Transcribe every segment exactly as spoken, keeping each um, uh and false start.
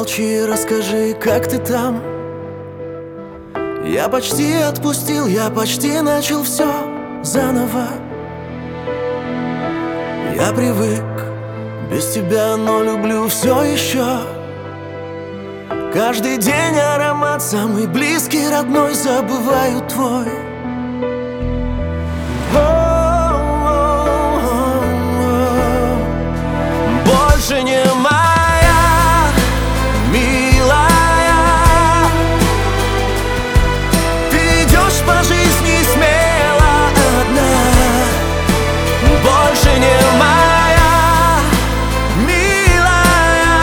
молчи, расскажи, как ты там. Я почти отпустил, я почти начал все заново. Я привык без тебя, но люблю все еще. Каждый день аромат, самый близкий, родной, забываю твой. Больше не моя, милая. Ты идешь по жизни смело одна. Больше не моя, милая.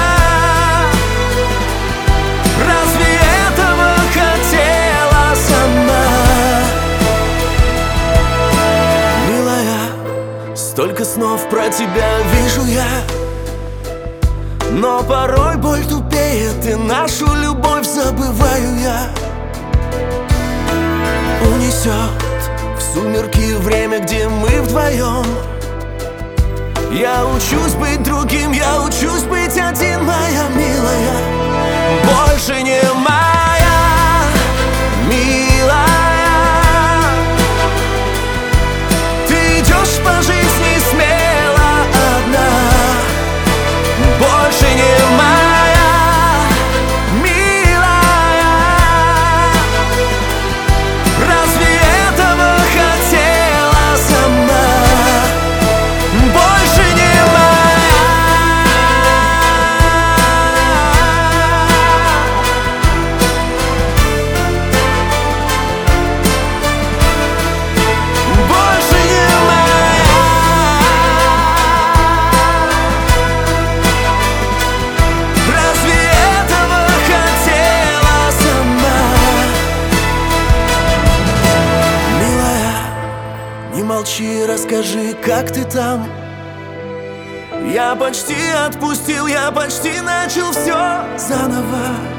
Разве этого хотела сама? Милая, столько снов про тебя вижу я, но порой боль тупеет, и нашу любовь забываю я. Унесет в сумерки время, где мы вдвоем. Я учусь быть другим, я учусь быть один, моя милая. Больше не моя, милая. Ты идешь по жизни смело одна. Больше не моя, милая. Разве этого хотела сама? Больше не моя. Больше не моя. Разве этого хотела сама? Милая, не молчи, расскажи, как ты там. Я почти отпустил, я почти начал все заново.